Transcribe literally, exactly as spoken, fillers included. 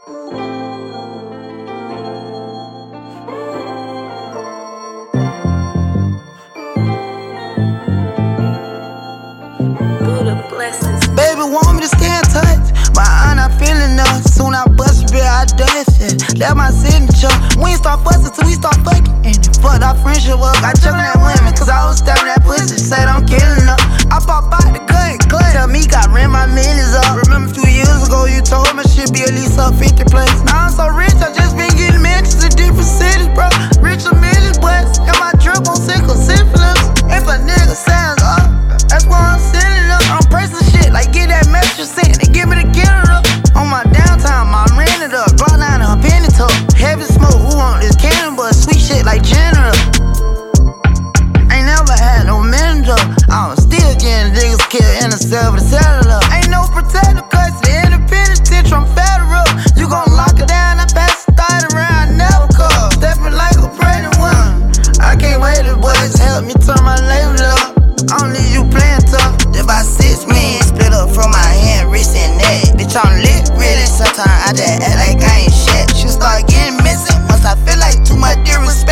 Baby want me to stay in touch, but I'm not feeling up. Soon I bust a bit, I done shit. Left my signature. We ain't start fussing till we start fucking. And it fucked our friendship up. Got jumping at women, cause I was stabbing that pussy. Said I'm killing her. I pop out the cut, cut. Tell me got ran my millions up. Remember a few years ago you told me shit be at least up fifty place. Now I'm so rich, I just been getting mentions in different cities, bro. Richer millions, but and my drip on sickle syphilis. If a nigga sounds up, that's why I'm sending up. I'm pressing shit like get that message sent and give me the killer up. On my downtime, I'm rented up. Block nine her penny tuck. Heavy smoke, who want this cannon, but sweet shit like general. Ain't never had no mentor. I'm still getting niggas killed in the cell with the cellular. Ain't no protective custody, independent stitch, I'm federal. You gon' lock it down, I pass the thought around, I never call. Stepping like a pregnant woman. I can't wait to boys help me turn my label up. I don't need you playing tough. If I six men split up from my hand, wrist and neck. Bitch, I'm lit, really. Sometimes I just act like I ain't shit. She start getting missing once I feel like too much disrespect.